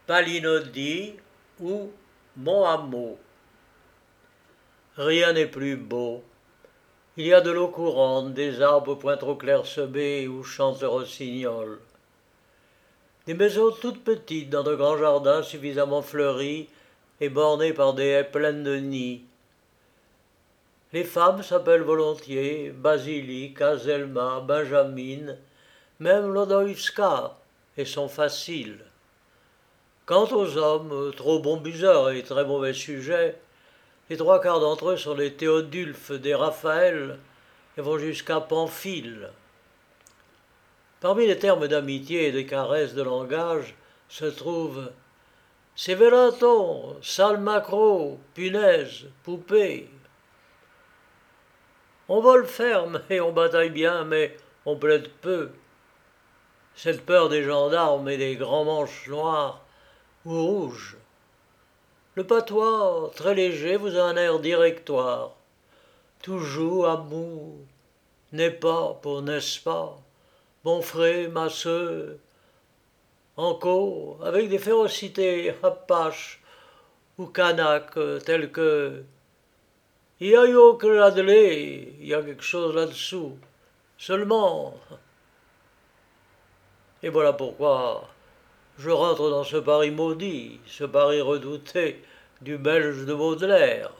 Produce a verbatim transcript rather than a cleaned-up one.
Palinodi ou Mon Hameau. Rien n'est plus beau. Il y a de l'eau courante, des arbres point trop clairsemés où chante le rossignol. Des maisons toutes petites dans de grands jardins suffisamment fleuris et bornés par des haies pleines de nids. Les femmes s'appellent volontiers Basilique, Azelma, Benjamine, même Lodoïska, et sont faciles. Quant aux hommes, trop bons buveurs et très mauvais sujets, les trois quarts d'entre eux sont des Théodulphes, des Raphaël, et vont jusqu'à Pamphile. Parmi les termes d'amitié et des caresses de langage se trouvent Sévératon, sale maquereau, punaise, poupée. On vole ferme et on bataille bien, mais on plaide peu. Cette peur des gendarmes et des grands manches noirs ou rouges. Le patois, très léger, vous a un air directoire. Toujours amour, n'est pas pour n'est-ce pas, bon frère, masseux, encore, avec des férocités apaches ou canaques telles que il y a eu que là-delà, il y a quelque chose là-dessous, seulement. Et voilà pourquoi je rentre dans ce Paris maudit, ce Paris redouté du Belge de Baudelaire.